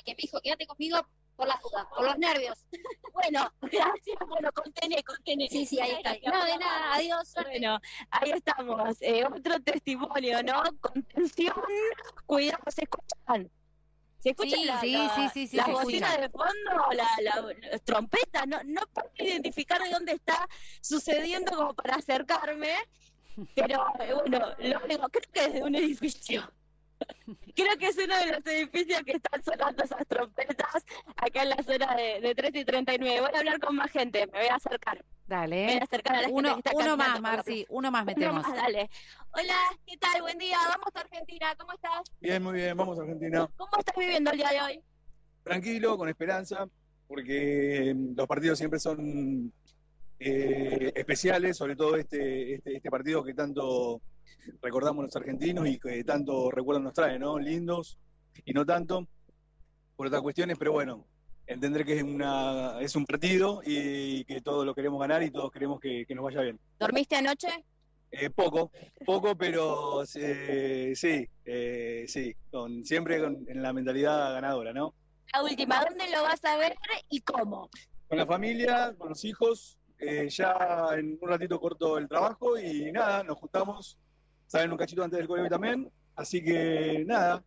porque me dijo, quédate conmigo por las dudas, por los nervios. Bueno, gracias. Bueno, contene. Sí, ahí está. No, de nada, adiós. Suerte. Bueno, ahí estamos. Otro testimonio, ¿no? Contención, cuidado, ¿se escuchan? ¿Se escuchan Sí, las se bocinas escucha. de fondo, las trompetas? No puedo identificar de dónde está sucediendo como para acercarme, pero bueno, lo digo, creo que es de un edificio. Creo que es uno de los edificios que están sonando esas trompetas acá en la zona de 13 y 39. Voy a hablar con más gente, me voy a acercar. Dale. Me voy a acercar a la gente que está Uno caminando más, por la Marci, plaza. uno más Uno metemos. más, dale. Hola, ¿qué tal? Buen día, vamos a Argentina, ¿cómo estás? Bien, muy bien, vamos a Argentina. ¿Cómo estás viviendo el día de hoy? Tranquilo, con esperanza, porque los partidos siempre son especiales, sobre todo este partido que tanto recordamos los argentinos y que tanto recuerdos nos trae, ¿no? Lindos y no tanto, por otras cuestiones, pero bueno, entender que es un partido y que todos lo queremos ganar y todos queremos que nos vaya bien. ¿Dormiste anoche? Poco, pero sí, siempre en la mentalidad ganadora, ¿no? La última, ¿dónde lo vas a ver y cómo? Con la familia, con los hijos, ya en un ratito corto el trabajo y nada, nos juntamos, salen un cachito antes del colegio también, así que nada,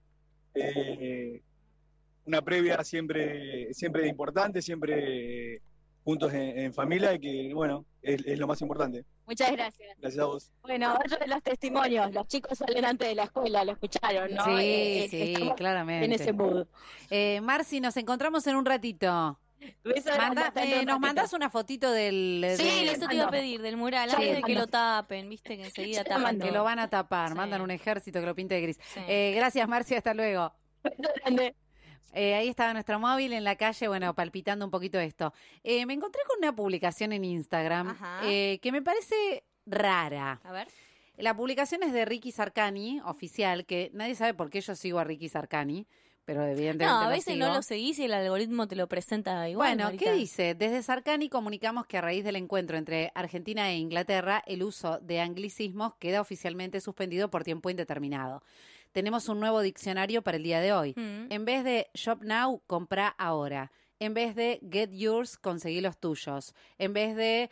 una previa siempre importante, siempre juntos en familia y que bueno, es lo más importante. Muchas gracias. Gracias a vos. Bueno, otro de los testimonios, los chicos salen antes de la escuela, lo escucharon, ¿no? Sí, Estamos claramente. en ese mood. Marci, nos encontramos en un ratito. Nos mandás una fotito del... Sí, Eso te iba a pedir, del mural, Sí, antes de que mando. lo tapen, viste que enseguida tapan Que todo. lo van a tapar, Sí. mandan un ejército que lo pinte de gris. Sí. Gracias, Marci, hasta luego. Grande. Ahí estaba nuestro móvil en la calle, bueno, palpitando un poquito esto. Me encontré con una publicación en Instagram Ajá. que me parece rara. A ver. La publicación es de Ricky Sarkani, oficial, que nadie sabe por qué yo sigo a Ricky Sarkani, pero evidentemente No, a lo veces sigo. no lo seguís y el algoritmo te lo presenta igual. Bueno, Marita. ¿qué dice? Desde Sarkani comunicamos que a raíz del encuentro entre Argentina e Inglaterra, el uso de anglicismos queda oficialmente suspendido por tiempo indeterminado. Tenemos un nuevo diccionario para el día de hoy. En vez de Shop Now, compra ahora. En vez de Get Yours, conseguí los tuyos. En vez de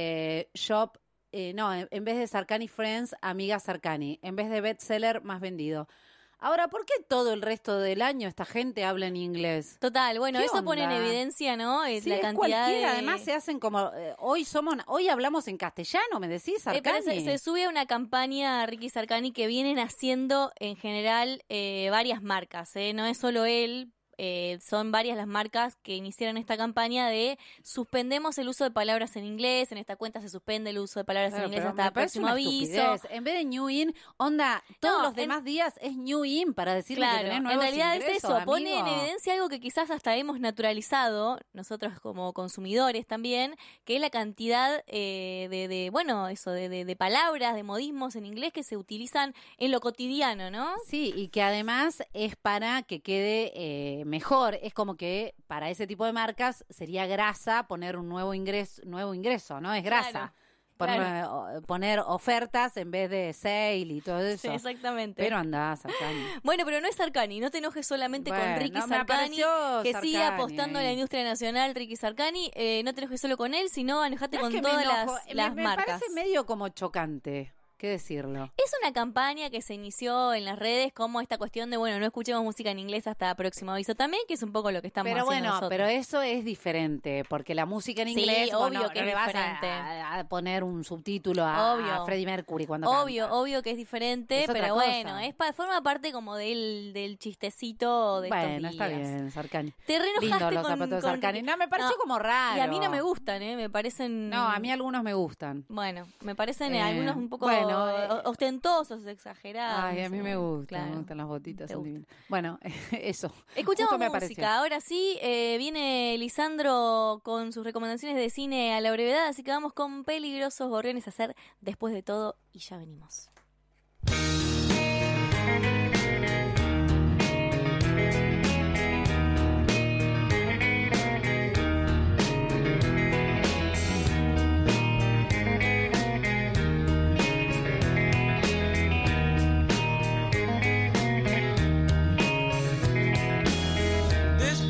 en vez de Sarkani Friends, amiga Sarkani. En vez de bestseller, más vendido. Ahora, ¿por qué todo el resto del año esta gente habla en inglés? Total, bueno, ¿Qué eso pone en onda? evidencia, ¿no? Sí, La es cantidad cualquiera. de... Además se hacen como hoy hablamos en castellano, me decís, Pero Sarkani. se sube a una campaña Ricky Sarkani que vienen haciendo en general varias marcas, no es solo él. Son varias las marcas que iniciaron esta campaña de suspendemos el uso de palabras en inglés, en esta cuenta se suspende el uso de palabras en inglés Pero hasta me el parece próximo una aviso. estupidez. En vez de New In, onda, todos No, los demás días es New In para decirle que Claro, tenés en nuevos realidad es ingresos, eso, pone en amigo. evidencia algo que quizás hasta hemos naturalizado, nosotros como consumidores también, que es la cantidad de palabras, de modismos en inglés que se utilizan en lo cotidiano, ¿no? Sí, y que además es para que quede mejor. Es como que para ese tipo de marcas sería grasa poner un nuevo ingreso, ¿no? Es grasa. Claro, Poner ofertas en vez de sale y todo eso. Sí, exactamente. Pero andás, Sarkani. Bueno, pero no es Sarkani, no te enojes solamente Bueno, con Ricky no, me Sarkani, apareció que sigue Sarkani apostando a la ahí. industria nacional, Ricky Sarkani, no te enojes solo con él, sino enojate No es con que me todas enojo, las me marcas. parece medio como chocante, ¿qué decirlo? Es una campaña que se inició en las redes como esta cuestión de, bueno, no escuchemos música en inglés hasta próximo aviso también, que es un poco lo que estamos Pero haciendo bueno, nosotros. pero eso es diferente, porque la música en Sí, inglés, obvio bueno, que no es le vas diferente. a poner un subtítulo a Obvio. Freddie Mercury cuando Obvio, canta. obvio que es diferente, Es otra pero cosa. bueno, forma parte como del chistecito de estos Bueno, está días. bien, Sarkani. Te re enojaste Lindo los con- zapatos de con Sarkani. Ricky. No, me pareció como raro. Y a mí no me gustan, me parecen... No, a mí algunos me gustan. Bueno, me parecen Eh, algunos un poco bueno, ostentosos, exagerados. Ay, a mí me gustan, Claro. me gustan las botitas. Te Son gusta. divinas. Bueno, eso. Escuchamos Justo me música, apareció. ahora sí, viene Lisandro con sus recomendaciones de cine a la brevedad, así que vamos con Peligrosos Gorriones a hacer Después de todo y ya venimos. Después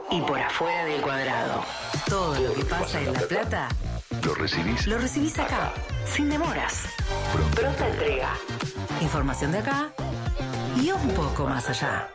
y por afuera del cuadrado. Todo lo que pasa en La Plata Lo recibís acá, sin demoras. Pronta entrega. Información de acá y un poco más allá.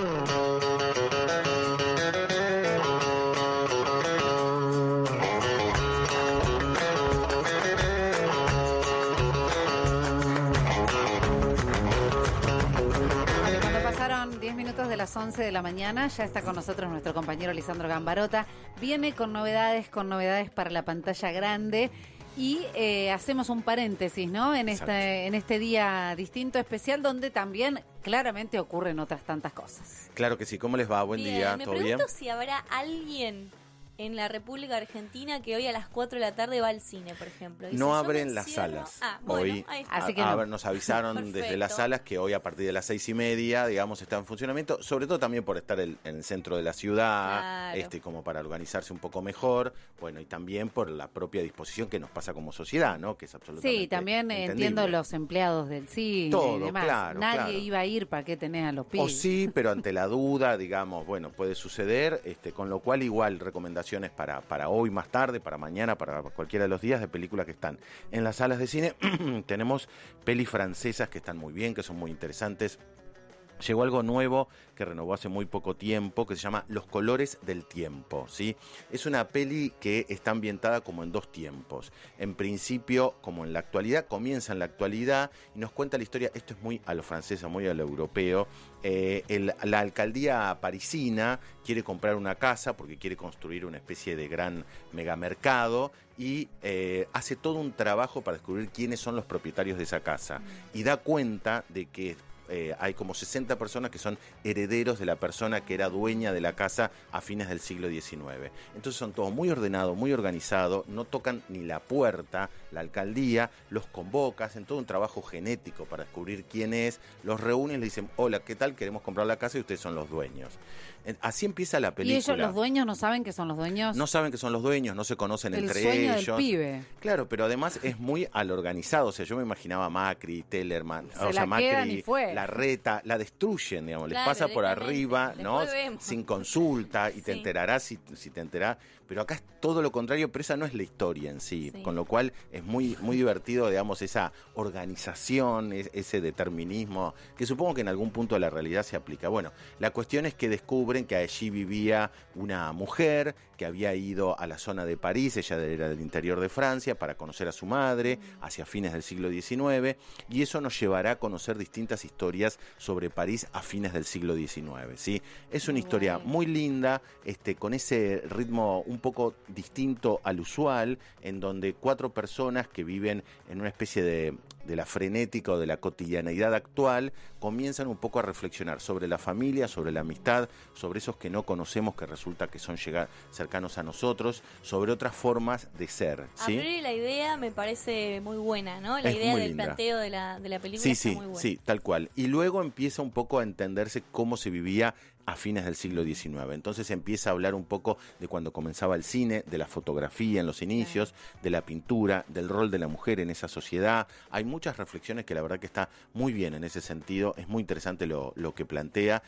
De las 11 de la mañana, ya está con nosotros nuestro compañero Lisandro Gambarota. Viene con novedades para la pantalla grande y hacemos un paréntesis, ¿no? En este día distinto, especial, donde también claramente ocurren otras tantas cosas. Claro que sí. ¿Cómo les va? Buen día. Me ¿Todo bien? pregunto si habrá alguien en la República Argentina que hoy a las 4 de la tarde va al cine, por ejemplo. Y no si abren las salas. Bueno, hoy así que no. Nos avisaron desde las salas que hoy a partir de las 6:30, digamos, está en funcionamiento, sobre todo también por estar en el centro de la ciudad, claro. Como para organizarse un poco mejor, bueno, y también por la propia disposición que nos pasa como sociedad, ¿no? Que es absolutamente Sí, también entendible. entiendo los empleados del cine Todo, y demás. claro, Nadie claro. iba a ir, ¿para qué tenés a los pibes? O sí, pero ante la duda, digamos, bueno, puede suceder, con lo cual igual recomendaciones para hoy, más tarde, para mañana, para cualquiera de los días de películas que están en las salas de cine. Tenemos pelis francesas que están muy bien, que son muy interesantes. Llegó algo nuevo que renovó hace muy poco tiempo, que se llama Los colores del tiempo, ¿sí? Es una peli que está ambientada como en dos tiempos. En principio, como en la actualidad, comienza en la actualidad y nos cuenta la historia. Esto es muy a lo francesa, muy a lo europeo. La alcaldía parisina quiere comprar una casa porque quiere construir una especie de gran megamercado y hace todo un trabajo para descubrir quiénes son los propietarios de esa casa. Y da cuenta de que hay como 60 personas que son herederos de la persona que era dueña de la casa a fines del siglo XIX. Entonces son todos muy ordenados, muy organizados, no tocan ni la puerta, la alcaldía los convoca, hacen todo un trabajo genético para descubrir quién es, los reúnen y le dicen, hola, ¿qué tal? Queremos comprar la casa y ustedes son los dueños. Así empieza la película. ¿Y ellos, los dueños, no saben que son los dueos? No saben que son los dueños, no se conocen entre sueño ellos. Del pibe. Claro, pero además es muy al organizado. O sea, yo me imaginaba Macri, Tellerman, Macri, Larreta, la destruyen, digamos, Claro, les pasa por arriba, ¿no? Vemos. Sin consulta, y te enterarás si te enterás. Pero acá es todo lo contrario, pero esa no es la historia en sí. Con lo cual es muy, muy divertido, digamos, esa organización, ese determinismo, que supongo que en algún punto de la realidad se aplica. Bueno, la cuestión es que descubren que allí vivía una mujer que había ido a la zona de París, ella era del interior de Francia, para conocer a su madre hacia fines del siglo XIX, y eso nos llevará a conocer distintas historias sobre París a fines del siglo XIX, ¿sí? Es una historia muy linda, con ese ritmo un poco distinto al usual, en donde 4 personas que viven en una especie de la frenética o de la cotidianeidad actual, comienzan un poco a reflexionar sobre la familia, sobre la amistad, sobre esos que no conocemos que resulta que son cercanos a nosotros, sobre otras formas de ser, ¿sí? A priori la idea me parece muy buena, ¿no? La idea del planteo de la película está muy buena. Sí, tal cual. Y luego empieza un poco a entenderse cómo se vivía a fines del siglo XIX. Entonces empieza a hablar un poco de cuando comenzaba el cine, de la fotografía en los inicios, de la pintura, del rol de la mujer en esa sociedad. Hay muchas reflexiones que la verdad que está muy bien en ese sentido. Es muy interesante lo que plantea.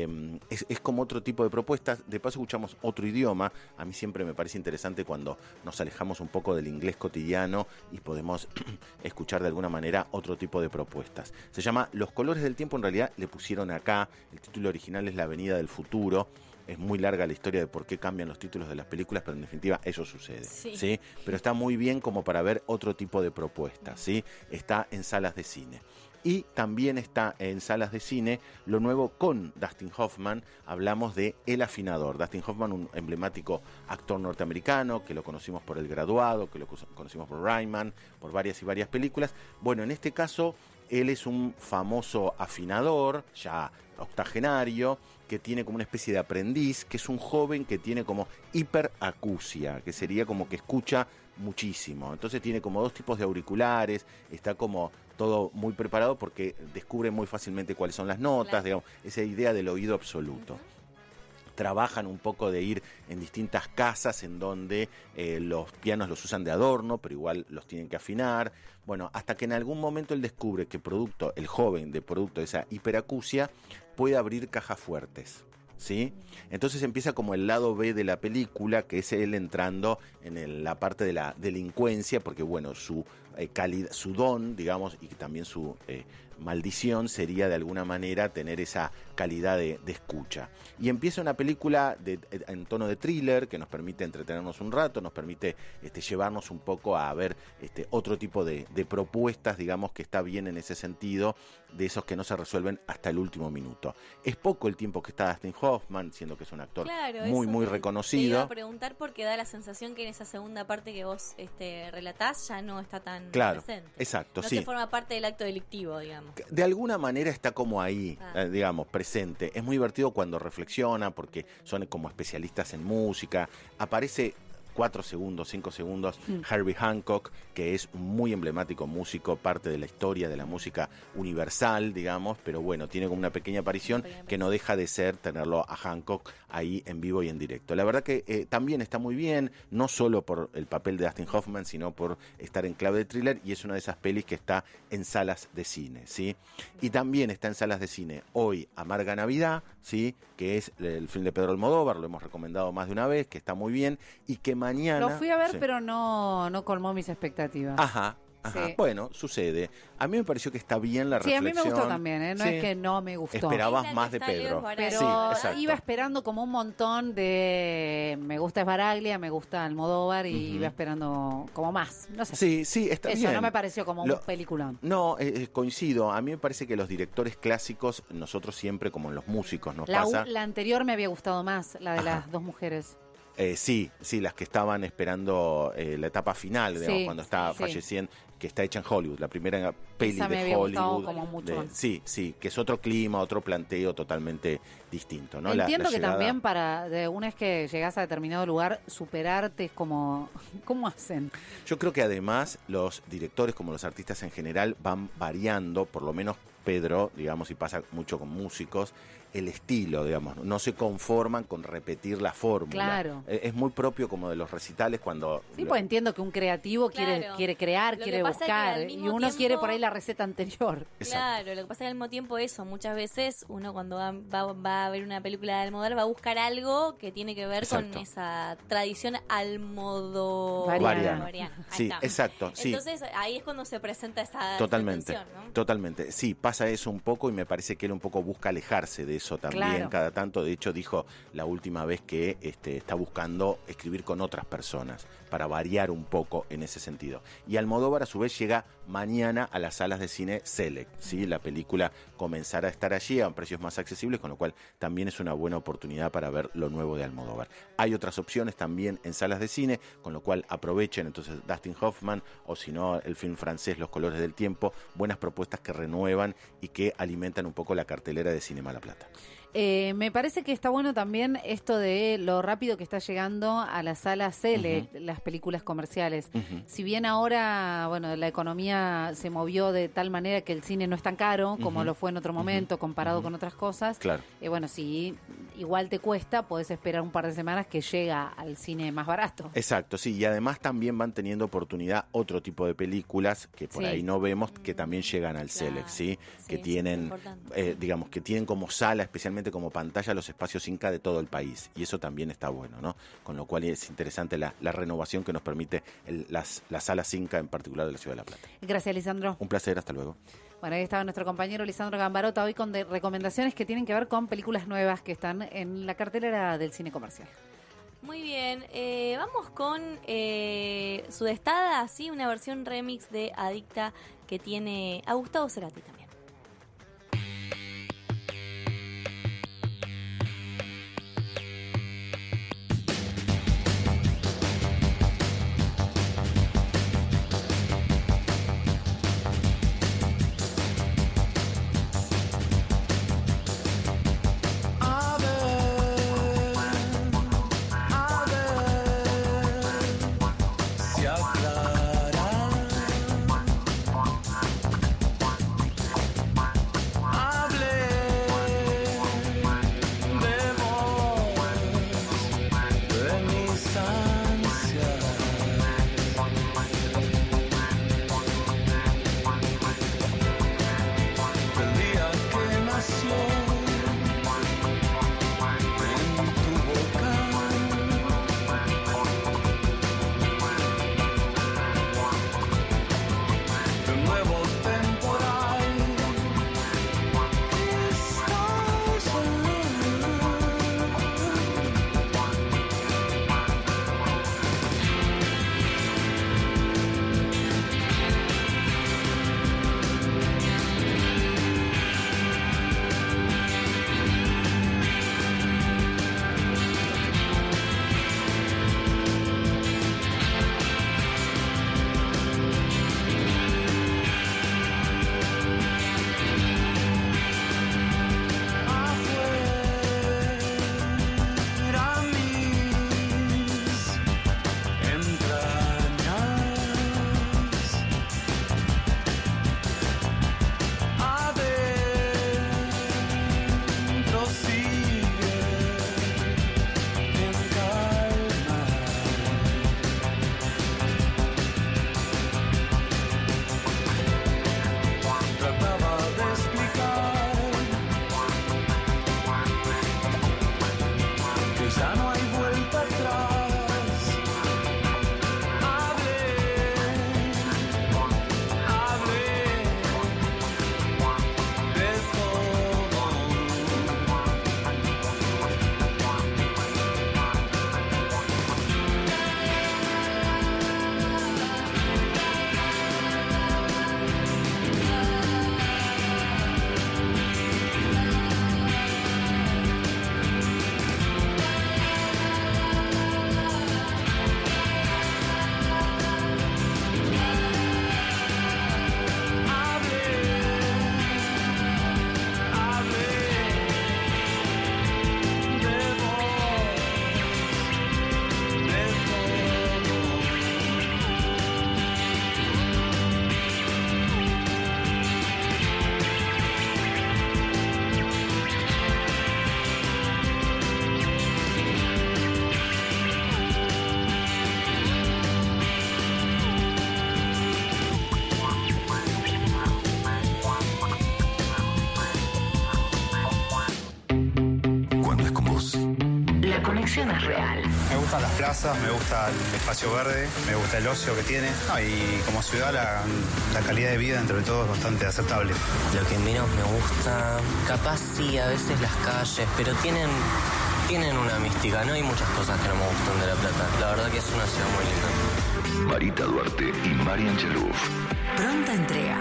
Es como otro tipo de propuestas. De paso escuchamos otro idioma. A mí siempre me parece interesante cuando nos alejamos un poco del inglés cotidiano y podemos escuchar de alguna manera otro tipo de propuestas. Se llama Los colores del tiempo. En realidad le pusieron acá, el título original es La Avenida del Futuro. Es muy larga la historia de por qué cambian los títulos de las películas, pero en definitiva eso sucede, ¿sí? Pero está muy bien como para ver otro tipo de propuestas, ¿sí? Está en salas de cine. Y también está en salas de cine lo nuevo con Dustin Hoffman. Hablamos de El Afinador. Dustin Hoffman, un emblemático actor norteamericano, que lo conocimos por El Graduado, que lo conocimos por Rayman, por varias y varias películas. Bueno, en este caso, él es un famoso afinador, ya octogenario, que tiene como una especie de aprendiz, que es un joven que tiene como hiperacusia, que sería como que escucha muchísimo. Entonces tiene como 2 tipos de auriculares, está como todo muy preparado porque descubre muy fácilmente cuáles son las notas, digamos, esa idea del oído absoluto. Trabajan un poco de ir en distintas casas en donde los pianos los usan de adorno, pero igual los tienen que afinar. Bueno, hasta que en algún momento él descubre que el joven de producto de esa hiperacusia puede abrir cajas fuertes, ¿sí? Entonces empieza como el lado B de la película, que es él entrando en la parte de la delincuencia, porque bueno, su calidad, su don, digamos, y también su maldición sería de alguna manera tener esa calidad de escucha. Y empieza una película en tono de thriller que nos permite entretenernos un rato, nos permite llevarnos un poco a ver otro tipo de propuestas, digamos, que está bien en ese sentido, de esos que no se resuelven hasta el último minuto. Es poco el tiempo que está Dustin Hoffman, siendo que es un actor muy reconocido. Te iba a preguntar porque da la sensación que en esa segunda parte que vos relatás ya no está tan presente. Exacto, no sí. te forma parte del acto delictivo, digamos. De alguna manera está como ahí, digamos, presente. Es muy divertido cuando reflexiona, porque son como especialistas en música. Aparece 4 segundos, 5 segundos, Herbie Hancock, que es un muy emblemático músico, parte de la historia de la música universal, digamos, pero bueno, tiene como una pequeña aparición que no deja de ser tenerlo a Hancock ahí en vivo y en directo. La verdad que también está muy bien, no solo por el papel de Dustin Hoffman, sino por estar en clave de thriller, y es una de esas pelis que está en salas de cine, ¿sí? Y también está en salas de cine hoy Amarga Navidad, ¿sí? Que es el film de Pedro Almodóvar, lo hemos recomendado más de una vez, que está muy bien, y que mañana... Lo fui a ver, pero no colmó mis expectativas. Ajá. Sí. Bueno, sucede. A mí me pareció que está bien la reflexión. Sí, a mí me gustó también, no es que no me gustó. Esperabas más de Pedro. Pero iba esperando como un montón de... Me gusta Esbaraglia, me gusta Almodóvar, y iba esperando como más. No sé. Sí, está bien. Eso no me pareció como un peliculón. No, coincido. A mí me parece que los directores clásicos, nosotros siempre, como en los músicos, nos pasa... La anterior me había gustado más, la de las dos mujeres. Sí, las que estaban esperando la etapa final, digamos, cuando está falleciendo, que está hecha en Hollywood, la primera peli esa me de había Hollywood. Como mucho más. Sí, que es otro clima, otro planteo totalmente distinto, ¿no? Entiendo la que llegada... también de una vez que llegás a determinado lugar, superarte es como... ¿Cómo hacen? Yo creo que además los directores, como los artistas en general, van variando, por lo menos Pedro, digamos, y pasa mucho con músicos, el estilo, digamos, no se conforman con repetir la fórmula. Claro. Es muy propio como de los recitales cuando... Sí, pues entiendo que un creativo quiere crear, quiere buscar, y uno quiere por ahí la receta anterior. Claro, lo que pasa es que al mismo tiempo eso, muchas veces uno cuando va a ver una película de Almodóvar va a buscar algo que tiene que ver con esa tradición almodovariana. Sí, exacto. Entonces ahí es cuando se presenta esa Totalmente, tensión, ¿no? Totalmente. Sí, pasa eso un poco, y me parece que él un poco busca alejarse de eso también, cada tanto. De hecho, dijo la última vez que está buscando escribir con otras personas para variar un poco en ese sentido. Y Almodóvar a su vez llega mañana a las salas de cine Select, ¿sí? La película comenzará a estar allí a precios más accesibles, con lo cual también es una buena oportunidad para ver lo nuevo de Almodóvar. Hay otras opciones también en salas de cine, con lo cual aprovechen entonces Dustin Hoffman, o si no el film francés Los colores del tiempo, buenas propuestas que renuevan y que alimentan un poco la cartelera de Cinema La Plata. Me parece que está bueno también esto de lo rápido que está llegando a la sala Select, las películas comerciales. Si bien ahora, bueno, la economía se movió de tal manera que el cine no es tan caro como lo fue en otro momento comparado con otras cosas. Claro. Bueno, si igual te cuesta, podés esperar un par de semanas que llega al cine más barato. Exacto, sí, y además también van teniendo oportunidad otro tipo de películas que por ahí no vemos, que también llegan al Select, ¿sí? Que tienen, digamos, que tienen como sala, especialmente como pantalla, los espacios Inca de todo el país, y eso también está bueno, ¿no? Con lo cual es interesante la renovación que nos permite las salas Inca, en particular de la Ciudad de La Plata. Gracias, Lisandro. Un placer, hasta luego. Bueno, ahí estaba nuestro compañero Lisandro Gambarota hoy con recomendaciones que tienen que ver con películas nuevas que están en la cartelera del cine comercial. Muy bien, vamos con Sudestada, ¿sí? Una versión remix de Adicta que tiene a Gustavo Cerati también. la conexión es real. Me gustan las plazas, me gusta el espacio verde, me gusta el ocio que tiene. Y como ciudad la calidad de vida entre todos es bastante aceptable. Lo que menos me gusta, capaz sí, a veces las calles, pero tienen una mística. No hay muchas cosas que no me gustan de La Plata. La verdad que es una ciudad muy linda. Marita Duarte y Marian Cheluf. Pronta entrega.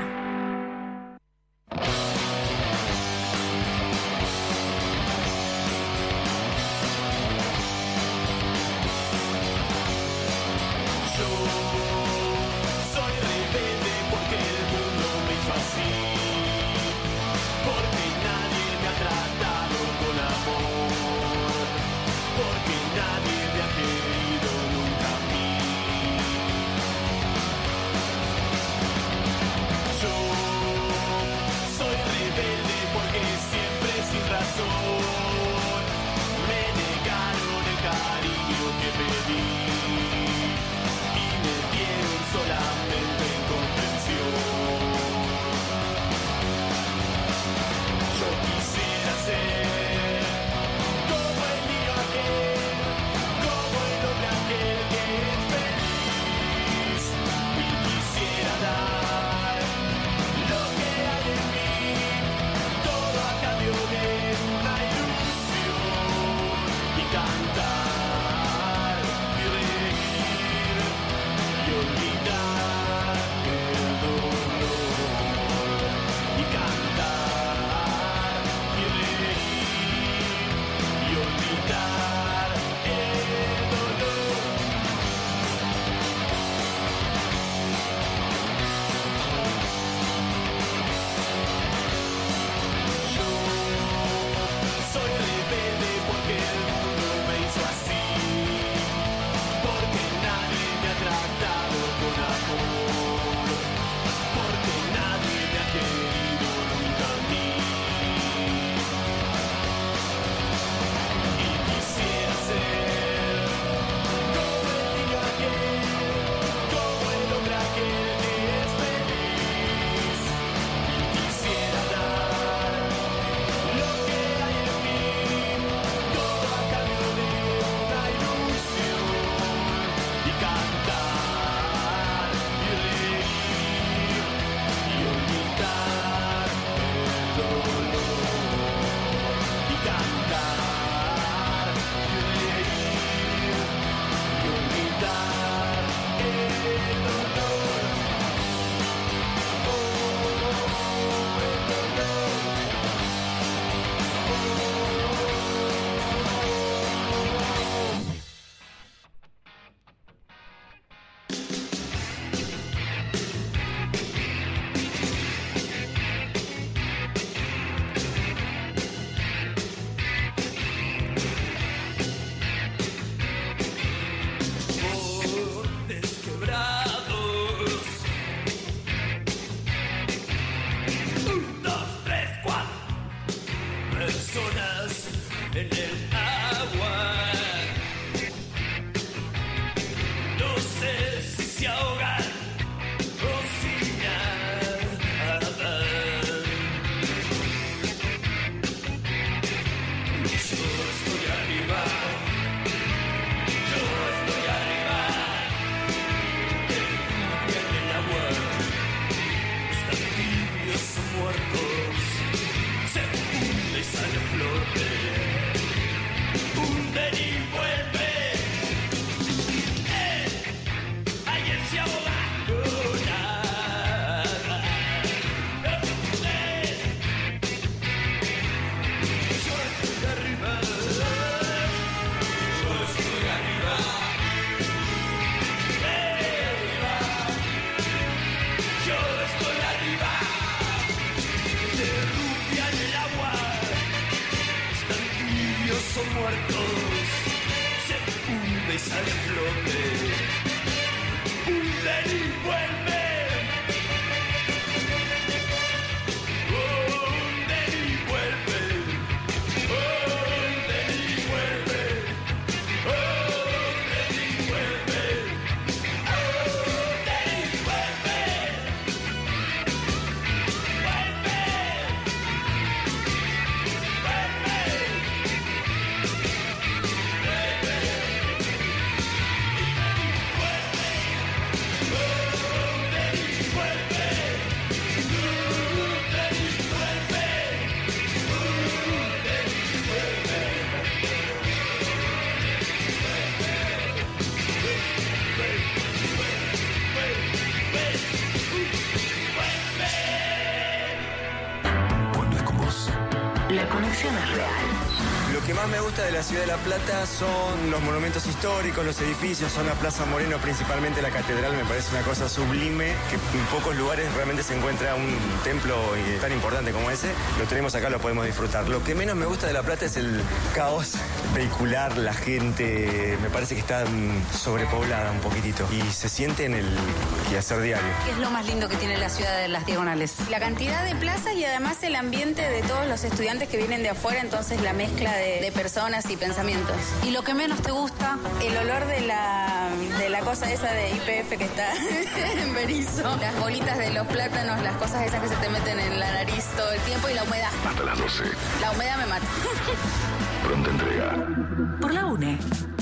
La conexión es real. Lo que más me gusta de la ciudad de La Plata son los monumentos históricos, los edificios, son la Plaza Moreno, principalmente la catedral, me parece una cosa sublime, que en pocos lugares realmente se encuentra un templo tan importante como ese. Lo tenemos acá, lo podemos disfrutar. Lo que menos me gusta de La Plata es el caos vehicular, la gente, me parece que está sobrepoblada un poquitito y se siente en el quehacer diario. ¿Qué es lo más lindo que tiene la ciudad de Las Diagonales? La cantidad de plazas y además el ambiente de todos los estudiantes que vienen de afuera, entonces la mezcla de personas y pensamientos. ¿Y lo que menos te gusta? El olor de la cosa esa de IPF que está en Berizo. Las bolitas de los plátanos, las cosas esas que se te meten en la nariz todo el tiempo y la humedad. Hasta las 12. La humedad me mata. Pronta entrega. Por la UNE.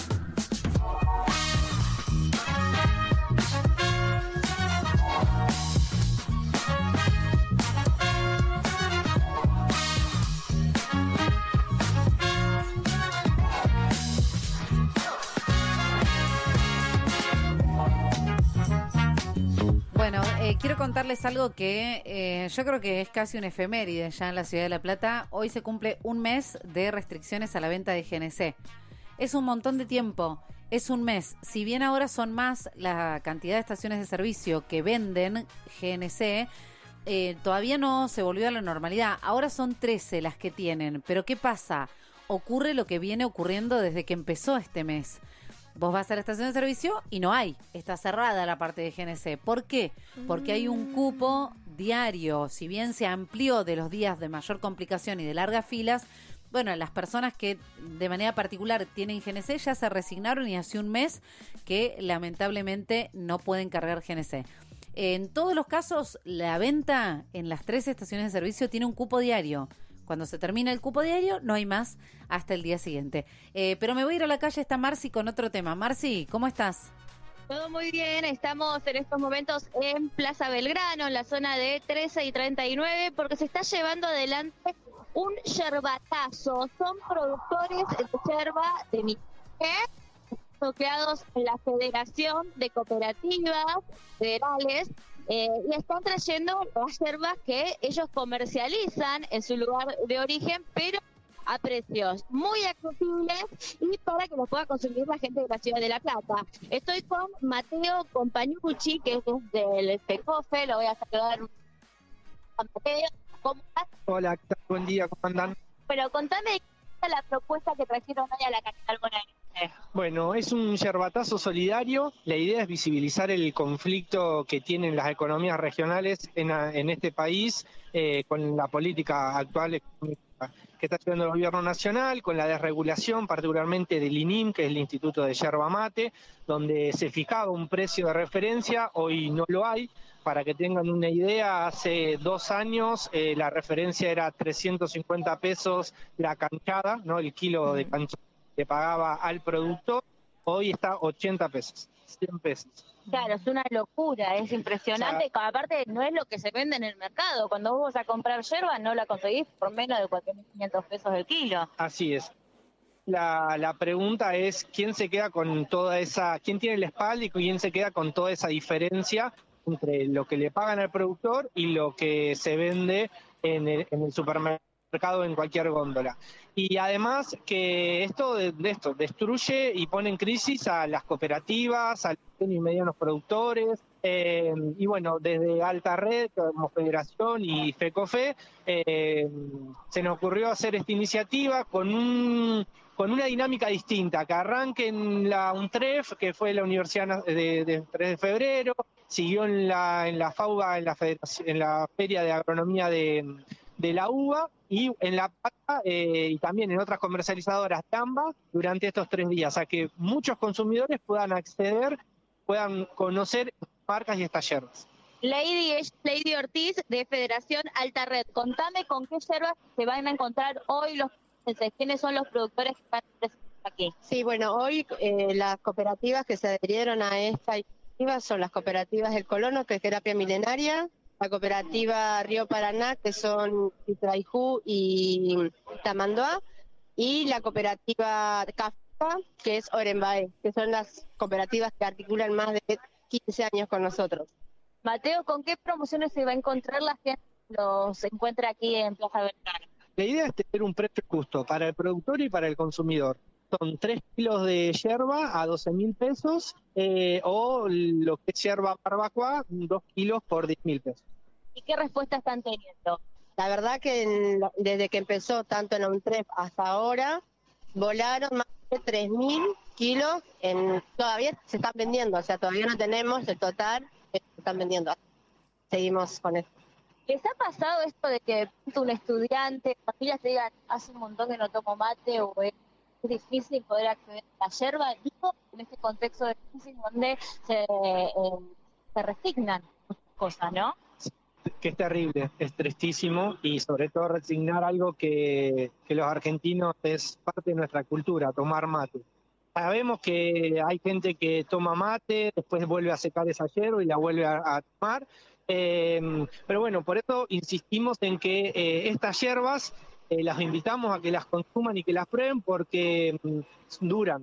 Bueno, quiero contarles algo que yo creo que es casi un efeméride ya en la ciudad de La Plata. Hoy se cumple un mes de restricciones a la venta de GNC. Es un montón de tiempo, es un mes. Si bien ahora son más la cantidad de estaciones de servicio que venden GNC, todavía no se volvió a la normalidad. Ahora son 13 las que tienen. Pero ¿qué pasa? Ocurre lo que viene ocurriendo desde que empezó este mes. Vos vas a la estación de servicio y no hay. Está cerrada la parte de GNC. ¿Por qué? Porque hay un cupo diario. Si bien se amplió de los días de mayor complicación y de largas filas, bueno, las personas que de manera particular tienen GNC ya se resignaron y hace un mes que lamentablemente no pueden cargar GNC. En todos los casos, la venta en las 13 estaciones de servicio tiene un cupo diario. Cuando se termina el cupo diario, no hay más hasta el día siguiente. Pero me voy a ir a la calle, está Marci con otro tema. Marci, ¿cómo estás? Todo muy bien, estamos en estos momentos en Plaza Belgrano, en la zona de 13 y 39, porque se está llevando adelante un yerbatazo. Son productores de yerba de Mitre, creados en la Federación de Cooperativas Federales, y están trayendo las yerbas que ellos comercializan en su lugar de origen, pero a precios muy accesibles y para que los pueda consumir la gente de la ciudad de La Plata. Estoy con Mateo Compañucci, que es del FECOFE, lo voy a saludar a Mateo. ¿Cómo estás? Hola, buen día, ¿cómo andan? Bueno, contame qué es la propuesta que trajeron hoy a la capital bonaerense. Bueno, es un yerbatazo solidario. La idea es visibilizar el conflicto que tienen las economías regionales en este país con la política actual económica que está haciendo el gobierno nacional, con la desregulación particularmente del INIM, que es el Instituto de Yerba Mate, donde se fijaba un precio de referencia, hoy no lo hay. Para que tengan una idea, hace 2 años la referencia era 350 pesos la canchada, ¿no? El kilo de canchada que pagaba al productor, hoy está 80 pesos, 100 pesos. Claro, es una locura, es impresionante. O sea, aparte, no es lo que se vende en el mercado. Cuando vos vas a comprar yerba, no la conseguís por menos de 4.500 pesos el kilo. Así es. La pregunta es, ¿quién se queda con toda esa, quién tiene el espalda y quién se queda con toda esa diferencia entre lo que le pagan al productor y lo que se vende en el supermercado, en cualquier góndola? Y además que esto destruye y pone en crisis a las cooperativas, a los pequeños y medianos productores, y bueno, desde Alta Red, como Federación y FECOFE, se nos ocurrió hacer esta iniciativa con una dinámica distinta, que arranque en la UNTREF, que fue la Universidad de 3 de febrero, siguió en la FAUBA, en la Feria de Agronomía de la UBA, y en La Plata y también en otras comercializadoras de ambas durante estos 3 días, a que muchos consumidores puedan acceder, puedan conocer marcas y estas yerbas. Lady Ortiz, de Federación Alta Red, contame con qué yerbas se van a encontrar hoy quiénes son los productores que están presentes aquí. Sí, bueno, hoy las cooperativas que se adherieron a esta iniciativa son las cooperativas del Colono, que es Terapia Milenaria, la cooperativa Río Paraná, que son Itraijú y Tamanduá, y la cooperativa CAFA, que es Orenbae, que son las cooperativas que articulan más de 15 años con nosotros. Mateo, ¿con qué promociones se va a encontrar la gente que los encuentra aquí en Plaza Belgrano? La idea es tener un precio justo para el productor y para el consumidor. Son 3 kilos de yerba a 12.000 pesos o lo que es yerba barbacoa, 2 kilos por 10.000 pesos. ¿Y qué respuesta están teniendo? La verdad que desde que empezó tanto en UNTREF hasta ahora, volaron más de 3.000 kilos, todavía se están vendiendo, o sea, todavía no tenemos el total, se están vendiendo. Seguimos con esto. ¿Les ha pasado esto de que un estudiante, familias te digan, hace un montón que no tomo mate o es difícil poder acceder a la yerba? Digo, en este contexto de crisis donde se resignan muchas cosas, ¿no? Que es terrible, es tristísimo y sobre todo resignar algo que los argentinos es parte de nuestra cultura, tomar mate. Sabemos que hay gente que toma mate, después vuelve a secar esa yerba y la vuelve a tomar, pero bueno, por eso insistimos en que estas yerbas las invitamos a que las consuman y que las prueben porque duran,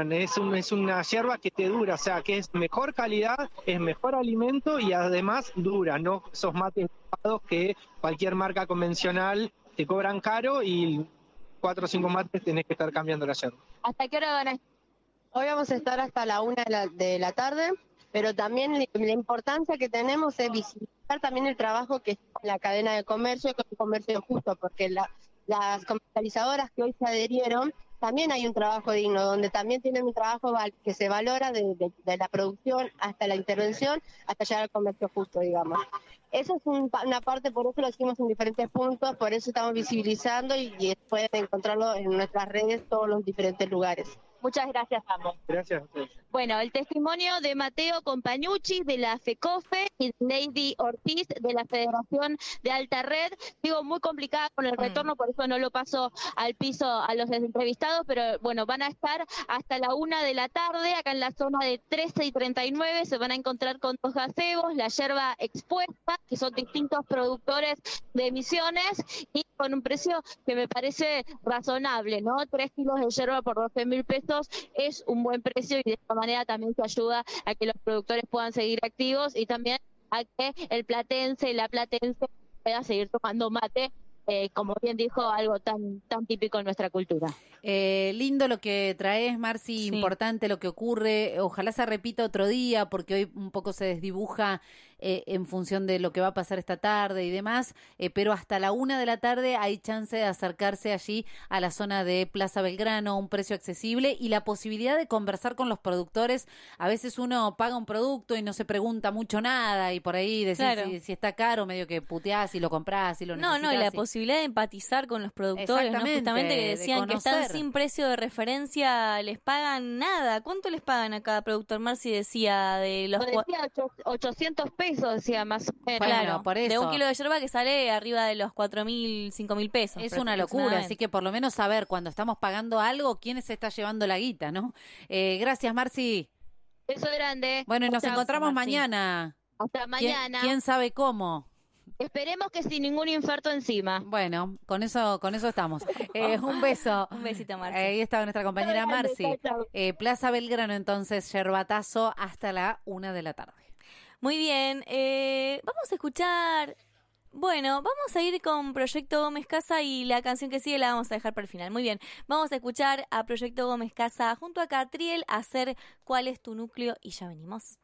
es una yerba que te dura, o sea, que es mejor calidad, es mejor alimento y además dura, no esos mates que cualquier marca convencional te cobran caro y 4 o 5 mates tenés que estar cambiando la yerba. ¿Hasta qué hora van a estar? Hoy vamos a estar hasta la 1 de la tarde, pero también la importancia que tenemos es visibilizar también el trabajo que está en la cadena de comercio, que es un comercio justo, porque las comercializadoras que hoy se adherieron, también hay un trabajo digno, donde también tienen un trabajo que se valora de la producción hasta la intervención, hasta llegar al comercio justo, digamos. Eso es una parte, por eso lo hicimos en diferentes puntos, por eso estamos visibilizando y pueden encontrarlo en nuestras redes, todos los diferentes lugares. Muchas gracias, ambos. Gracias a ustedes. Bueno, el testimonio de Mateo Compañucci de la FECOFE y Lady Ortiz de la Federación de Alta Red. Digo, muy complicada con el retorno, por eso no lo paso al piso a los entrevistados, pero bueno, van a estar hasta la 1 de la tarde, acá en la zona de 13 y 39, se van a encontrar con 2 gazebos, la yerba expuesta, que son distintos productores de Misiones, y con un precio que me parece razonable, ¿no? 3 kilos de yerba por 12.000 pesos es un buen precio y de esta manera también se ayuda a que los productores puedan seguir activos y también a que el platense y la platense pueda seguir tomando mate, como bien dijo, algo tan típico en nuestra cultura. Lindo lo que traes, Marci, sí. Importante lo que ocurre, ojalá se repita otro día porque hoy un poco se desdibuja en función de lo que va a pasar esta tarde y demás, pero hasta la 1 de la tarde hay chance de acercarse allí a la zona de Plaza Belgrano, un precio accesible y la posibilidad de conversar con los productores. A veces uno paga un producto y no se pregunta mucho nada y por ahí decís claro. si está caro, medio que puteás y lo comprás y lo necesitas. No, y la posibilidad de empatizar con los productores, ¿no? Justamente que decían que están sin precio de referencia, les pagan nada. ¿Cuánto les pagan a cada productor? Marci decía de los... Decía 800 pesos, decía más o menos. Bueno, claro, por eso. De 1 kilo de yerba que sale arriba de los 4.000, 5.000 pesos. Es una locura, así que por lo menos saber cuando estamos pagando algo, quién se está llevando la guita, ¿no? Gracias, Marci. Beso grande. Bueno, y nos encontramos mañana. Hasta mañana. ¿Quién sabe cómo? Esperemos que sin ningún infarto encima. Bueno, con eso estamos. Un beso. Un besito, Marci. Ahí estaba nuestra compañera Marci. Plaza Belgrano, entonces, yerbatazo hasta la 1 de la tarde. Muy bien. Vamos a escuchar... Bueno, vamos a ir con Proyecto Gómez Casa y la canción que sigue la vamos a dejar para el final. Muy bien, vamos a escuchar a Proyecto Gómez Casa junto a Catriel a hacer ¿Cuál es tu núcleo? Y ya venimos.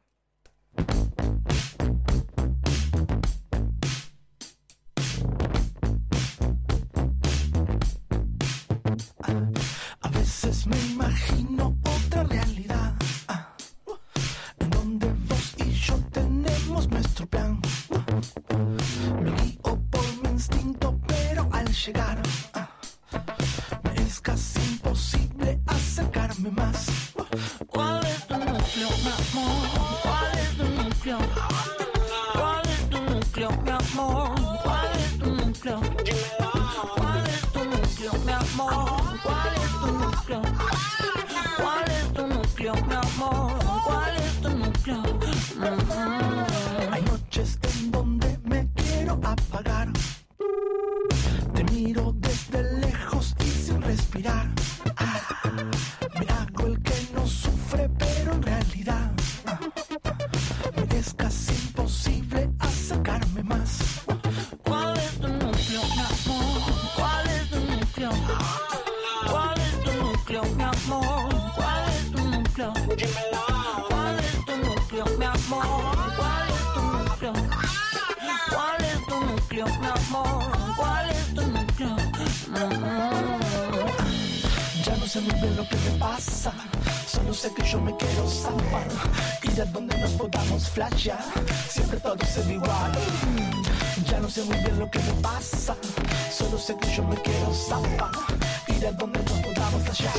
A veces me imagino otra realidad, en donde vos y yo tenemos nuestro plan. Me guío por mi instinto, pero al llegar me es casi imposible acercarme más. ¿Cuál es tu núcleo, mi amor? ¿Cuál es tu núcleo? ¿Cuál es tu núcleo, mi amor? ¿Cuál es tu núcleo? ¿Cuál es tu núcleo, mi amor? ¿Cuál es tu núcleo? ¿Cuál es tu núcleo, mi amor? ¿Cuál es tu núcleo? Hay noches en donde me quiero apagar. Te miro desde lejos y sin respirar. Me hago el que no sufre, pero en realidad me es casi imposible acercarme más. ¿Cuál es tu núcleo, mi amor? ¿Cuál es núcleo? ¿Cuál es tu núcleo, mi amor? ¿Cuál es tu núcleo? ¿Cuál es tu núcleo, mi amor? ¿Cuál es tu núcleo? ¿Cuál es tu núcleo, mi amor? ¿Cuál es tu núcleo? Ya no sé muy bien lo que me pasa, solo sé que yo me quiero zafar, ir a donde nos podamos flashear, siempre todo se ve igual. Ya no sé muy bien lo que me pasa, solo sé que yo me quiero zafar, ir a donde nos podamos flashear.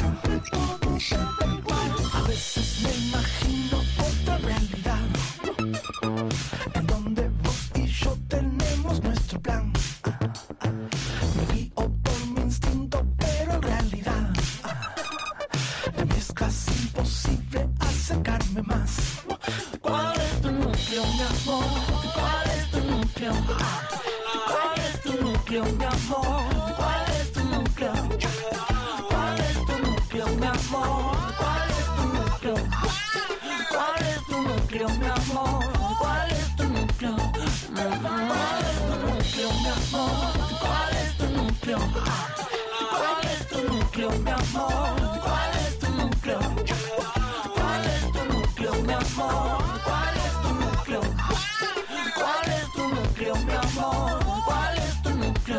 A veces me imagino otra realidad, en donde vos y yo tenemos nuestro plan. Me guío por mi instinto, pero en realidad me es casi imposible acercarme más. ¿Cuál es tu núcleo, mi amor? ¿Cuál es tu núcleo? ¿Cuál es tu núcleo, mi amor? ¿Cuál es tu núcleo? ¿Cuál es tu núcleo, mi amor? ¿Cuál es tu núcleo? ¿Cuál es tu núcleo, mi amor? ¿Cuál es tu núcleo? ¿Cuál es tu núcleo, mi amor? ¿Cuál es tu núcleo? ¿Cuál es tu núcleo, mi amor? ¿Cuál es tu núcleo? ¿Cuál es tu núcleo, mi amor? ¿Cuál es tu núcleo? ¿Cuál es tu núcleo, mi amor? ¿Cuál es tu núcleo?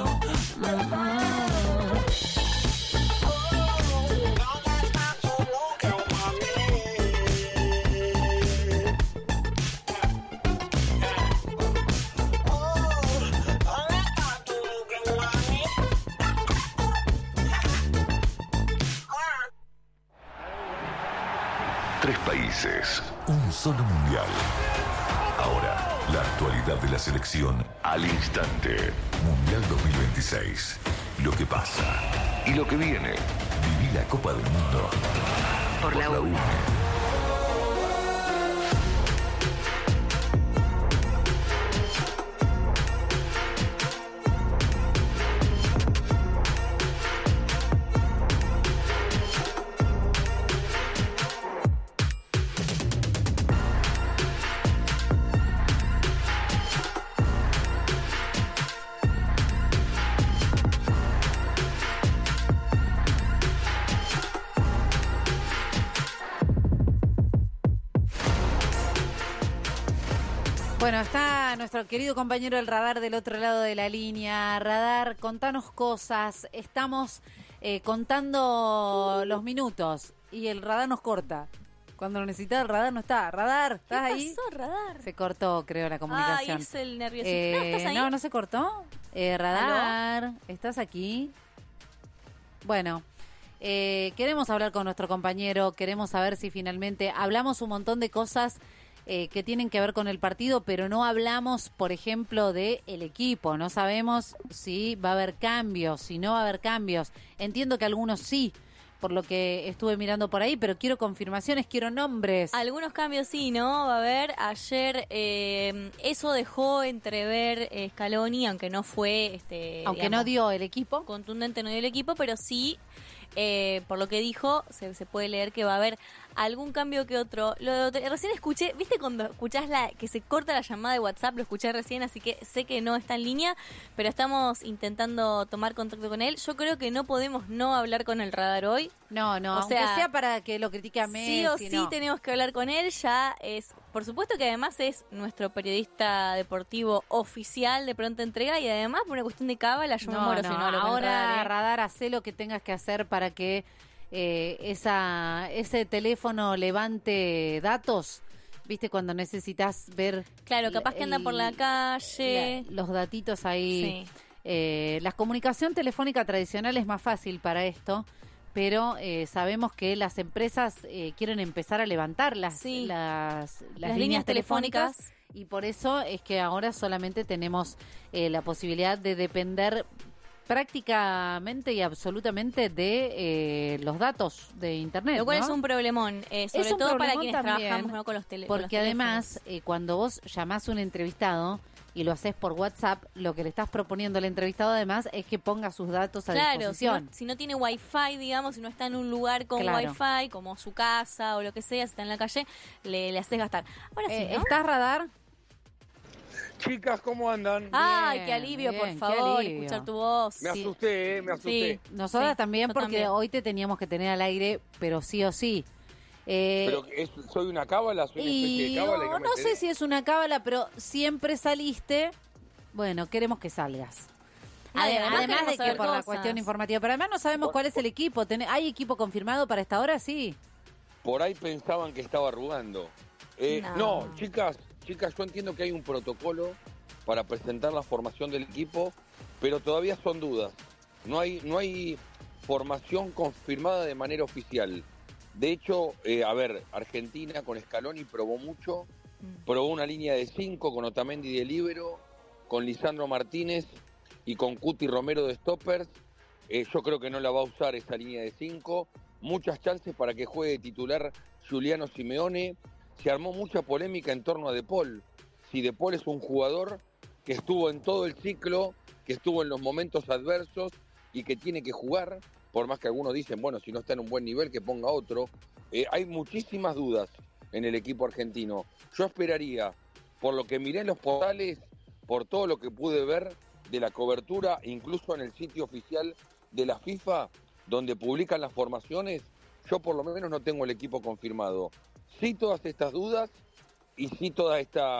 3 países, un solo mundial. Ahora, la actualidad de la selección al instante. Mundial 2026. Lo que pasa y lo que viene. Viví la Copa del Mundo Por la UNE. Bueno, está nuestro querido compañero el Radar del otro lado de la línea. Radar, contanos cosas. Estamos contando los minutos y el Radar nos corta. Cuando lo necesita el Radar no está. Radar, ¿estás ahí? ¿Qué pasó, Radar? Se cortó, creo, la comunicación. Ay, es el nerviosismo. ¿Estás ahí? No se cortó. Radar, ¿estás aquí? Bueno, queremos hablar con nuestro compañero. Queremos saber si finalmente hablamos un montón de cosas que tienen que ver con el partido, pero no hablamos, por ejemplo, de el equipo. No sabemos si va a haber cambios, si no va a haber cambios. Entiendo que algunos sí, por lo que estuve mirando por ahí, pero quiero confirmaciones, quiero nombres. Algunos cambios sí, ¿no? Va a haber. Ayer eso dejó entrever Scaloni, aunque no fue... aunque digamos, no dio el equipo. Contundente no dio el equipo, pero sí... por lo que dijo, se puede leer que va a haber algún cambio que otro. Recién escuché, ¿viste cuando escuchás que se corta la llamada de WhatsApp? Lo escuché recién, así que sé que no está en línea, pero estamos intentando tomar contacto con él. Yo creo que no podemos no hablar con el Radar hoy. No, aunque sea para que lo critique a Messi. Sí o sí tenemos que hablar con él. Ya es, por supuesto que además es nuestro periodista deportivo oficial de Pronta Entrega y además por una cuestión de cábala yo me muero si no hablo con el Radar. Radar, hacé lo que tengas que hacer para que ese teléfono levante datos, viste, cuando necesitas ver. Claro, capaz que anda por la calle. Los datitos ahí. Sí. La comunicación telefónica tradicional es más fácil para esto, pero sabemos que las empresas quieren empezar a levantar las líneas telefónicas. Y por eso es que ahora solamente tenemos la posibilidad de depender prácticamente y absolutamente de los datos de internet. Lo cual ¿no? es un problemón, sobre todo para quienes trabajamos, ¿no? con los teléfonos. Porque además, cuando vos llamás a un entrevistado y lo haces por WhatsApp, lo que le estás proponiendo al entrevistado además es que ponga sus datos a disposición. Claro, si no tiene wifi, digamos, si no está en un lugar con wifi, como su casa o lo que sea, si está en la calle, le haces gastar. Ahora sí, ¿no? ¿Estás, Radar? Chicas, ¿cómo andan? Ay, qué alivio, bien, por qué favor, alivio. escuchar tu voz. Me asusté, me asusté. Sí. Nosotras Sí, también, yo porque también. hoy te teníamos que tener al aire, pero sí o sí. Pero soy una cábala, soy una especie Y de cábala. que me no sé enteré. si es una cábala, pero siempre saliste. Bueno, queremos que salgas. No, y además Además de queremos que saber por la cosas. cuestión informativa, pero además no sabemos cuál es el equipo. ¿Hay equipo confirmado para esta hora? Sí. Por ahí pensaban que estaba arrugando. No, chicas, yo entiendo que hay un protocolo para presentar la formación del equipo, pero todavía son dudas. No hay formación confirmada de manera oficial. De hecho, Argentina con Scaloni probó mucho. Probó una línea de 5 con Otamendi de líbero, con Lisandro Martínez y con Cuti Romero de stoppers. Yo creo que no la va a usar esa línea de 5. Muchas chances para que juegue titular Giuliano Simeone. Se armó mucha polémica en torno a De Paul. Si De Paul es un jugador que estuvo en todo el ciclo, que estuvo en los momentos adversos y que tiene que jugar, por más que algunos dicen, bueno, si no está en un buen nivel, que ponga otro. Hay muchísimas dudas en el equipo argentino. Yo esperaría, por lo que miré en los portales, por todo lo que pude ver de la cobertura, incluso en el sitio oficial de la FIFA, donde publican las formaciones, yo por lo menos no tengo el equipo confirmado. Sí todas estas dudas y sí todo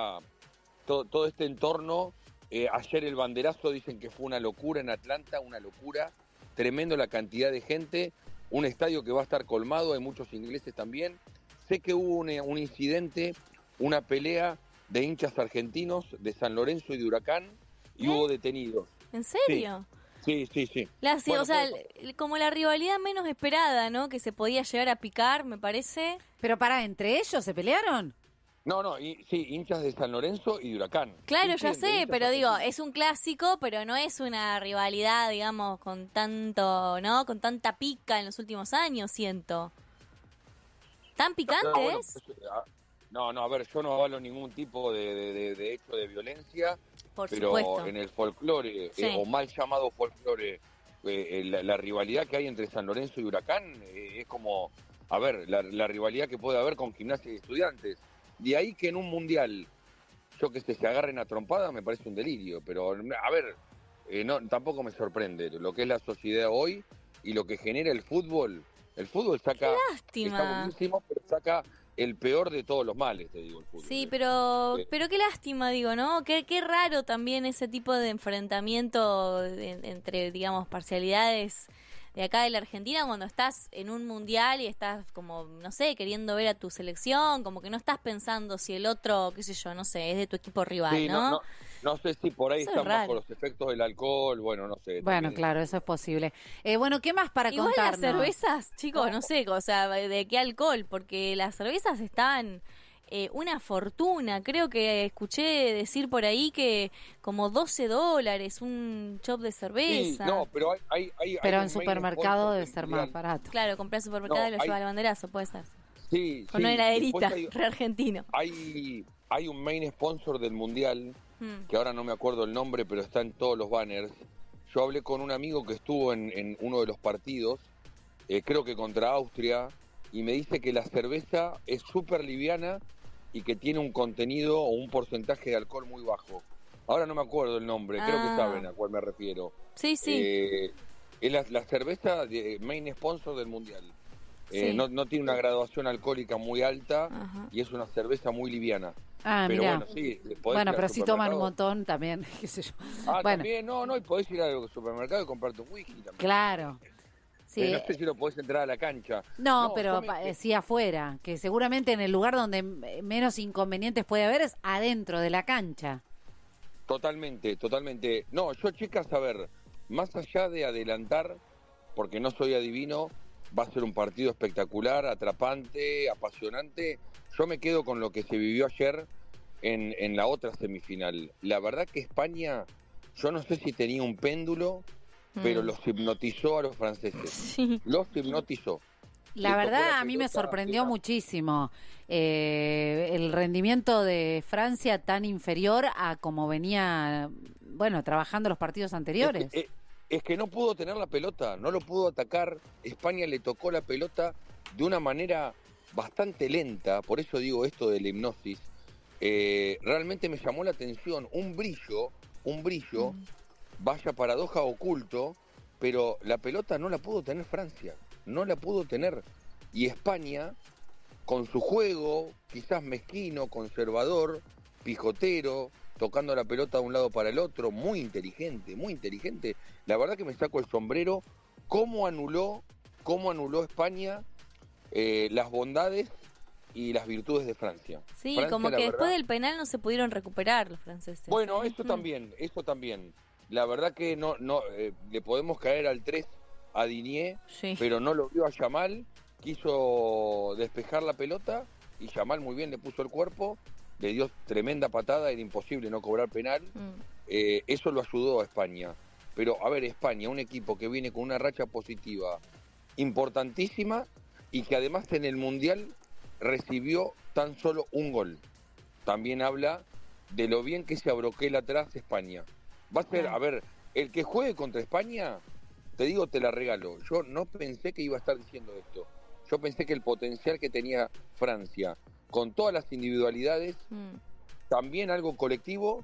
este entorno. Ayer el banderazo dicen que fue una locura en Atlanta, una locura, tremendo la cantidad de gente, un estadio que va a estar colmado, hay muchos ingleses también. Sé que hubo un incidente, una pelea de hinchas argentinos de San Lorenzo y de Huracán, y hubo detenidos. ¿En serio? Sí. O sea, como la rivalidad menos esperada, ¿no? Que se podía llegar a picar, me parece. Pero ¿entre ellos se pelearon? No, hinchas de San Lorenzo y de Huracán. Claro, Sí, ya de sé, hinchas pero digo, argentinos. es un clásico, pero no es una rivalidad, digamos, con tanto, ¿no? Con tanta pica en los últimos años, siento. ¿Tan picante Bueno, es? No, a ver, yo no avalo ningún tipo de hecho de violencia, Por pero supuesto. en el folclore, Sí. o mal llamado folclore, la rivalidad que hay entre San Lorenzo y Huracán es como, a ver, la rivalidad que puede haber con Gimnasia y Estudiantes. De ahí que en un mundial, yo que sé, se agarren a trompada me parece un delirio, pero a ver, tampoco me sorprende lo que es la sociedad hoy y lo que genera el fútbol. El fútbol saca, lástima. está buenísimo, pero saca el peor de todos los males, te digo, el fútbol. Sí, pero qué lástima, digo, ¿no? Qué raro también ese tipo de enfrentamiento entre, digamos, parcialidades de acá de la Argentina cuando estás en un mundial y estás como, no sé, queriendo ver a tu selección, como que no estás pensando si el otro, qué sé yo, no sé, es de tu equipo rival, Sí, ¿no? No sé si por ahí Eso es están bajo raro. los efectos del alcohol, bueno, no sé. Bueno, también. claro, eso es posible. Bueno, ¿qué más para Igual contarnos? las cervezas, chicos, no sé, o sea, de qué alcohol, porque las cervezas estaban una fortuna. Creo que escuché decir por ahí que como $12 un chop de Sí, cerveza. no, pero hay Pero un en main supermercado sponsor debe del ser más mundial. barato. Claro, compré al supermercado No, y lo hay- lleva al banderazo, puede ser. Sí, Con una heladerita, Después re argentino. hay un main sponsor del mundial, Mm. que ahora no me acuerdo el nombre, pero está en todos los banners. Yo hablé con un amigo que estuvo en uno de los partidos, creo que contra Austria, y me dice que la cerveza es súper liviana y que tiene un contenido o un porcentaje de alcohol muy bajo. Ahora no me acuerdo el nombre, creo que saben a cuál me refiero. Sí, sí. Es la cerveza de main sponsor del mundial. Sí. No tiene una graduación alcohólica muy alta Ajá. y es una cerveza muy liviana. Ah, pero mirá. bueno, sí, podés ir Bueno, al pero si toman un supermercado. montón también, qué sé yo. Ah, Bueno, también, no, y podés ir al supermercado y comprarte un whisky también. claro. Sí. No sé si lo podés entrar a la cancha. No, pero yo me- sí afuera, que seguramente en el lugar donde menos inconvenientes puede haber es adentro de la cancha. Totalmente. No, yo, chicas, a ver, más allá de adelantar, porque no soy adivino, va a ser un partido espectacular, atrapante, apasionante. Yo me quedo con lo que se vivió ayer en la otra semifinal. La verdad que España, yo no sé si tenía un péndulo, pero los hipnotizó a los franceses. Los hipnotizó. La Les tocó verdad, la a mí me pelota, sorprendió era- muchísimo el rendimiento de Francia tan inferior a como venía, bueno, trabajando los partidos anteriores. Es que no pudo tener la pelota, no lo pudo atacar. España le tocó la pelota de una manera bastante lenta, por eso digo esto de la hipnosis. realmente me llamó la atención. Un brillo, vaya paradoja oculto, pero la pelota no la pudo tener Francia, no la pudo tener. Y España, con su juego, quizás mezquino, conservador, pijotero, tocando la pelota de un lado para el otro, muy inteligente. La verdad que me saco el sombrero. ¿Cómo anuló España las bondades y las virtudes de Francia? Sí, Francia, como que la después verdad, del penal no se pudieron recuperar los franceses. Bueno, eso también. La verdad que no le podemos caer al 3 a Digne, pero no lo vio a Yamal, quiso despejar la pelota y Yamal muy bien le puso el cuerpo, le dio tremenda patada, era imposible no cobrar penal. Eso lo ayudó a España. Pero, a ver, España, un equipo que viene con una racha positiva importantísima y que además en el Mundial recibió tan solo un gol. También habla de lo bien que se abroquela atrás España. Va a ser, a ver, el que juegue contra España, te digo, te la regalo. Yo no pensé que iba a estar diciendo esto. Yo pensé que el potencial que tenía Francia, con todas las individualidades, también algo colectivo,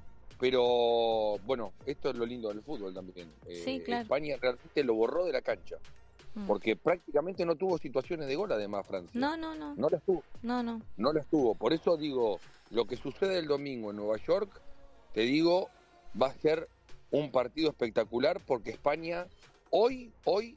pero bueno, esto es lo lindo del fútbol también. Sí, claro. España realmente lo borró de la cancha, porque prácticamente no tuvo situaciones de gol además Francia. No. No las tuvo. No las tuvo. Por eso digo, lo que sucede el domingo en Nueva York, te digo, va a ser un partido espectacular, porque España hoy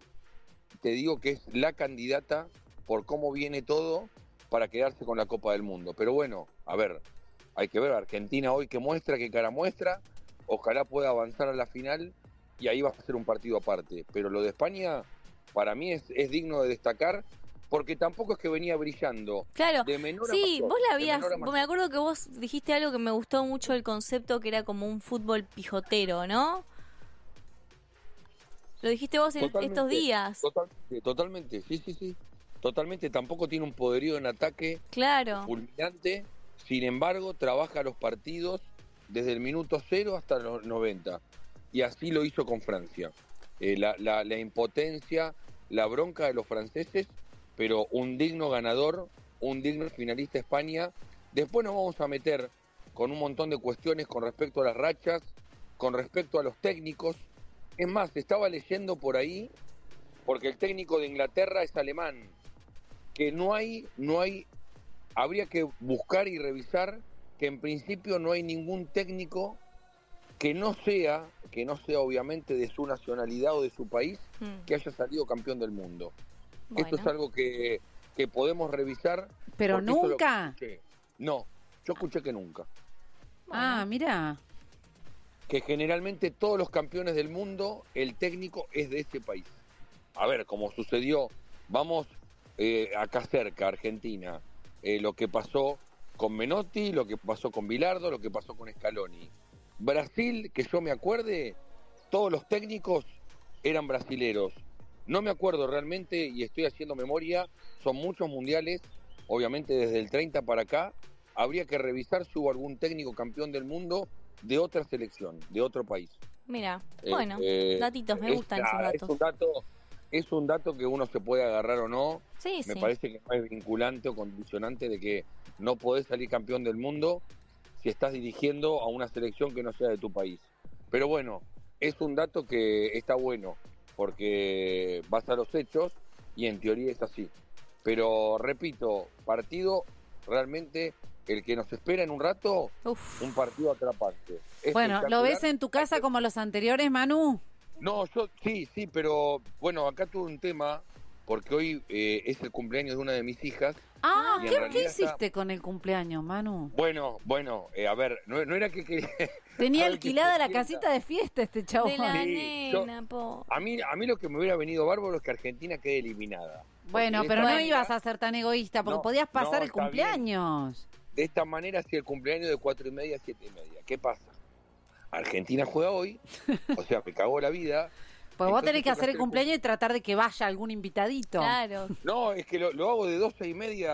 te digo que es la candidata por cómo viene todo para quedarse con la Copa del Mundo. Pero bueno, a ver, hay que ver Argentina hoy qué muestra, qué cara muestra. Ojalá pueda avanzar a la final y ahí va a ser un partido aparte. Pero lo de España, para mí es digno de destacar, porque tampoco es que venía brillando. Claro, de menor a sí, mayor, vos la de habías, menor a mayor. me acuerdo que vos dijiste algo que me gustó mucho, el concepto que era como un fútbol pijotero, ¿no? Lo dijiste vos estos días. Totalmente, sí. Totalmente, tampoco tiene un poderío en ataque fulminante. Sin embargo, trabaja los partidos desde el minuto 0 hasta los 90. Y así lo hizo con Francia. La impotencia, la bronca de los franceses, pero un digno ganador, un digno finalista España. Después nos vamos a meter con un montón de cuestiones con respecto a las rachas, con respecto a los técnicos. Es más, estaba leyendo por ahí, porque el técnico de Inglaterra es alemán, que no hay, habría que buscar y revisar que en principio no hay ningún técnico que no sea obviamente de su nacionalidad o de su país, que haya salido campeón del mundo. Bueno. Esto es algo que podemos revisar. ¿Pero nunca? No, yo escuché que nunca. Ah, mira. Que generalmente todos los campeones del mundo, el técnico es de ese país. A ver, como sucedió, vamos acá cerca, Argentina, lo que pasó con Menotti, lo que pasó con Bilardo, lo que pasó con Scaloni. Brasil, que yo me acuerde, todos los técnicos eran brasileros. No me acuerdo realmente, y estoy haciendo memoria, son muchos mundiales, obviamente desde el 30 para acá. Habría que revisar si hubo algún técnico campeón del mundo de otra selección, de otro país. Mira, bueno, datitos, me gustan esos datos. Es un dato que uno se puede agarrar o no. Sí, me parece que no es vinculante o condicionante de que no podés salir campeón del mundo si estás dirigiendo a una selección que no sea de tu país. Pero bueno, es un dato que está bueno, porque vas a los hechos y en teoría es así. Pero repito, partido realmente el que nos espera en un rato, un partido atrapante. Bueno, ¿lo ves en tu casa como los anteriores, Manu? No, yo sí, pero bueno, acá tuve un tema, porque hoy es el cumpleaños de una de mis hijas. Ah, ¿qué hiciste con el cumpleaños, Manu? Bueno, a ver, no era que quería... Tenía alquilada la casita de fiesta este chavo. De la nena, po. A mí lo que me hubiera venido bárbaro es que Argentina quede eliminada. Bueno, pero no ibas a ser tan egoísta, porque podías pasar el cumpleaños. Bien. De esta manera, si el cumpleaños de 4:30 a 7:30, ¿qué pasa? Argentina juega hoy, o sea, me cagó la vida. Pues vos tenés que hacer el cumpleaños y tratar de que vaya algún invitadito. Claro. No, es que lo hago de 12:30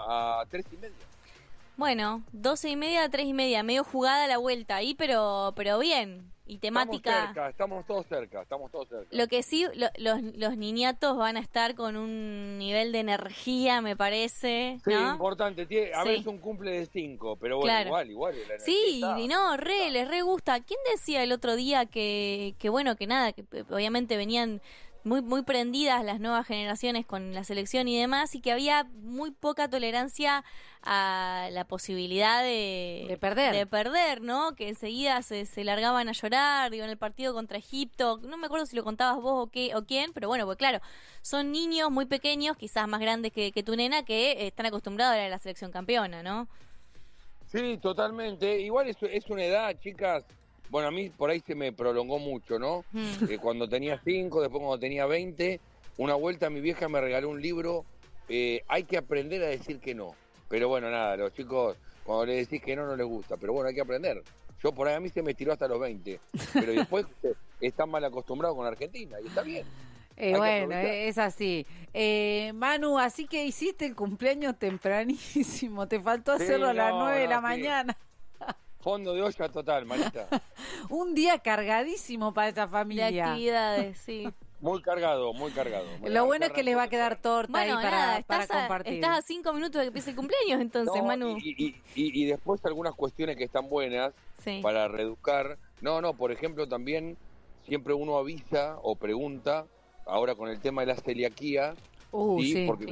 a 3:30. Bueno, 12:30 a 3:30, medio jugada la vuelta ahí, pero bien. y temática. Estamos todos cerca. Lo que sí, los niñatos van a estar con un nivel de energía, me parece. Sí, ¿no? importante. A veces un cumple de 5, pero bueno, claro. igual. La sí, y no, les re gusta. ¿Quién decía el otro día que bueno, que nada, que obviamente venían muy prendidas las nuevas generaciones con la selección y demás, y que había muy poca tolerancia a la posibilidad de perder, ¿no? Que enseguida se largaban a llorar, en el partido contra Egipto, no me acuerdo si lo contabas vos o quién, pero bueno, pues claro, son niños muy pequeños, quizás más grandes que tu nena, que están acostumbrados a ver a la selección campeona, ¿no? Sí, totalmente. Igual es una edad, chicas. Bueno, a mí por ahí se me prolongó mucho, ¿no? Cuando tenía 5, después cuando tenía 20, una vuelta mi vieja me regaló un libro, hay que aprender a decir que no. Pero bueno, nada, los chicos, cuando le decís que no les gusta, pero bueno, hay que aprender. Yo por ahí a mí se me estiró hasta los 20, pero después están mal acostumbrados con Argentina, y está bien. Bueno, es así. Manu, así que hiciste el cumpleaños tempranísimo, te faltó hacerlo a las 9 de la mañana. Fondo de olla total, Marita. Un día cargadísimo para esa familia. De actividades, sí. Muy cargado. Lo bueno es que les va a quedar torta ahí para compartir. Estás a 5 minutos de que empiece el cumpleaños, entonces, Manu. Y después algunas cuestiones que están buenas para reeducar. No, por ejemplo, también siempre uno avisa o pregunta, ahora con el tema de la celiaquía, ¿sí? Porque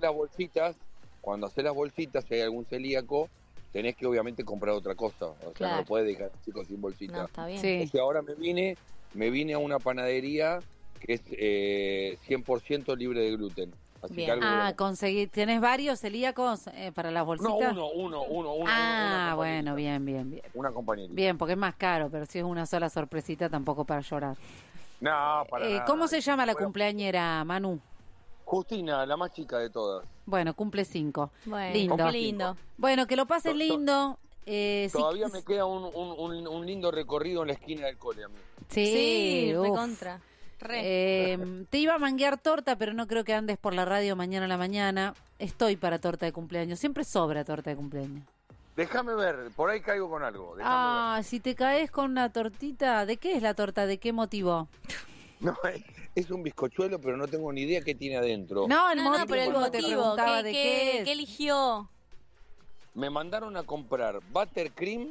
cuando haces las bolsitas, si hay algún celíaco, tenés que obviamente comprar otra cosa, o sea, no lo podés dejar chicos sin bolsita. No, está bien. Sí. O sea, ahora me vine a una panadería que es 100% libre de gluten. Así bien. Que ¿Tenés varios celíacos para las bolsitas? No, uno. Bueno, bien. Una compañerita. Bien, porque es más caro, pero si es una sola sorpresita, tampoco para llorar. No, para nada. ¿Cómo se llama la cumpleañera, Manu? Justina, la más chica de todas. Bueno, cumple 5. Bueno, lindo. Bueno, que lo pases lindo. Todavía me queda un lindo recorrido en la esquina del cole a mí. Sí, recontra. Te iba a manguear torta, pero no creo que andes por la radio mañana a la mañana. Estoy para torta de cumpleaños. Siempre sobra torta de cumpleaños. Déjame ver, por ahí caigo con algo. Si te caes con una tortita, ¿de qué es la torta? ¿De qué motivo? No, es un bizcochuelo, pero no tengo ni idea qué tiene adentro. No, pero el motivo, te preguntaba de qué es. ¿Qué eligió? Me mandaron a comprar buttercream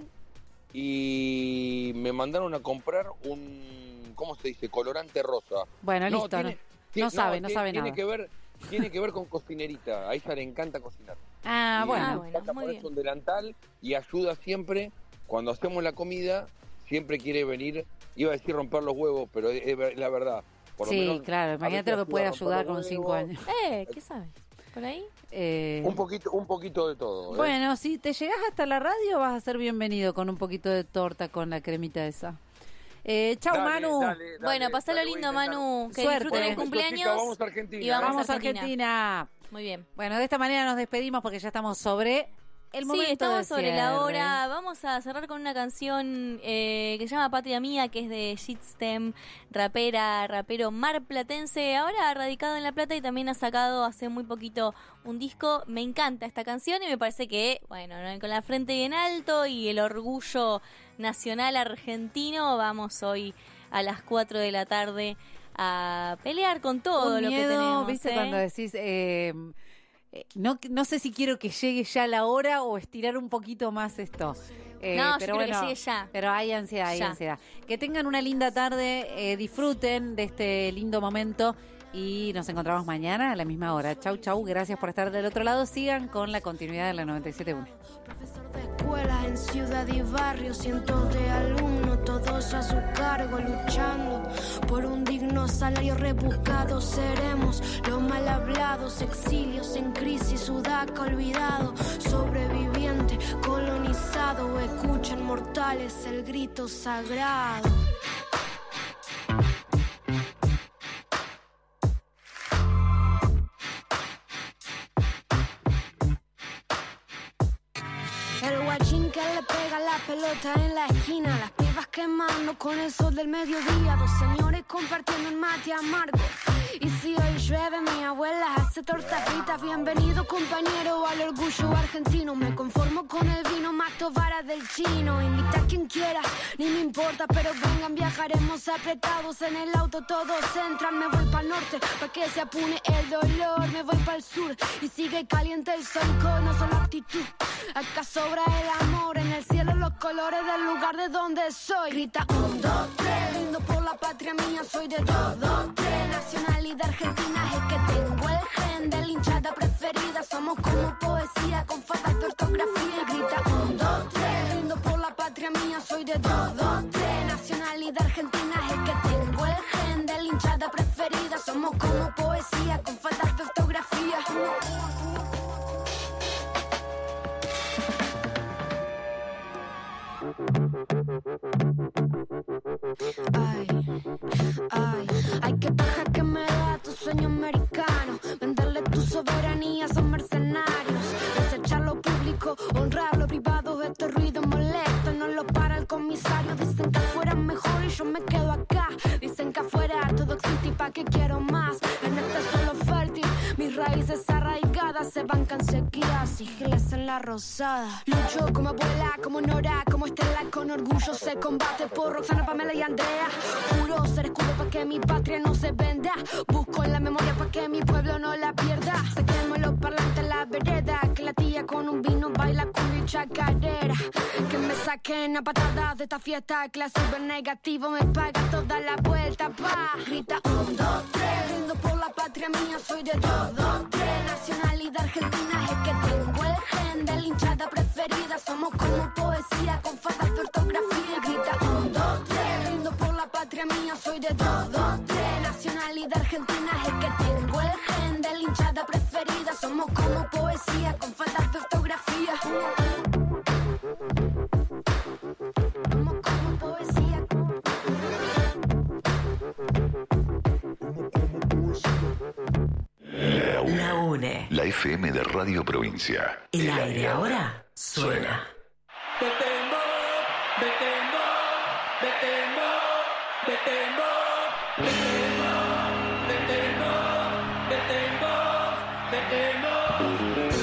y me mandaron a comprar un, ¿cómo se dice? Colorante rosa. Bueno, listo. No sabe nada. Tiene que ver con cocinerita. A ella le encanta cocinar. Bueno. Muy bien. Un delantal y ayuda siempre, cuando hacemos la comida, siempre quiere venir, iba a decir romper los huevos, pero es la verdad. Por lo menos, claro, imagínate lo que puede ayudar con 5 años. ¿Qué sabes? ¿Por ahí? Un poquito de todo. Bueno, si te llegás hasta la radio vas a ser bienvenido con un poquito de torta con la cremita esa. Chau, Manu. Dale, bueno, pasalo lindo, Manu. Que suerte. Disfruten el cumpleaños. Chicas, vamos a Argentina. Y vamos a Argentina. Muy bien. Bueno, de esta manera nos despedimos porque ya estamos sobre el momento estamos sobre cierre. la hora. Vamos a cerrar con una canción que se llama Patria Mía, que es de Shitstem, rapero marplatense, ahora radicado en La Plata y también ha sacado hace muy poquito un disco. Me encanta esta canción y me parece que, bueno, con la frente bien alto y el orgullo nacional argentino, vamos hoy a las 4 de la tarde a pelear con todo lo que tenemos. ¿Viste? Cuando decís... No sé si quiero que llegue ya la hora o estirar un poquito más esto. No, pero yo creo que llegue ya. Pero hay ansiedad. Que tengan una linda tarde, disfruten de este lindo momento y nos encontramos mañana a la misma hora. Chau, gracias por estar del otro lado. Sigan con la continuidad de la 97.1. Profesor de escuelas en ciudad y barrio, cientos de alumnos, todos a su cargo, luchando por un digno salario rebuscado. Seremos los mal hablados, exilios en crisis, Sudaca olvidado, sobreviviente, colonizado. Escuchan mortales el grito sagrado. El guachín que le pega la pelota en la esquina, las pibas quemando con el sol del mediodía, dos señores compartiendo un mate amargo y Si hoy llueve, mi abuela hace tortas fritas. Bienvenido, compañero, al orgullo argentino. Me conformo con el vino, mato varas del chino. Invita a quien quiera, ni me importa, pero vengan, viajaremos apretados en el auto. Todos entran, me voy pa'l norte, pa' que se apune el dolor. Me voy pa'l sur, y sigue caliente el sol con no solo actitud. Acá sobra el amor, en el cielo los colores del lugar de donde soy. Grita 1, 2, 3, rindo por la patria mía, soy de 2, 2, 3. Nacionalidad argentina es que tengo el gen de la hinchada preferida. Somos como poesía con faltas de ortografía. Y grita 1, 2, 3, rindo por la patria mía, soy de 2, 2, 3. Nacionalidad argentina es que tengo el gen de la hinchada preferida. Somos como poesía con faltas de ortografía. Ay, qué paja que me da tu sueño americano. Venderle tu soberanía, son mercenarios. Desechar lo público, honrar lo privado. Este ruido molesto, no lo para el comisario. Dicen que afuera es mejor y yo me quedo acá. Dicen que afuera todo existe y pa' qué quiero más. En este suelo fértil, mis raíces arraigadas se bancan sequías, sigiles en la rosada. Lucho como abuela, como Nora, como Estela, con orgullo se combate por Roxana, Pamela y Andrea. Juro ser escudo pa' que mi patria no se venda. Busco en la memoria pa' que mi pueblo no la pierda. Saquemos los parlantes en la vereda, que la tía con un vino baila cumbia y chacarera. Que me saquen a patadas de esta fiesta, que la super negativo me paga toda la vuelta, pa. Grita 1, 2, 3, rindo por la patria mía, soy de 2, 2, 3. Nacionalidad argentina es que tengo el gen de la hinchada preferida. Somos como poesía con faltas de ortografía. Y grita 1, 2, 3, rindo por la patria mía, soy de 2, 2, 3. Nacionalidad argentina es que tengo el gen de la hinchada preferida. Somos como poesía con faltas de ortografía. Somos como poesía. La UNE. La FM de Radio Provincia. El aire ahora suena. Te tengo, te tengo, te tengo, te tengo, te tengo, te tengo, te tengo, te tengo.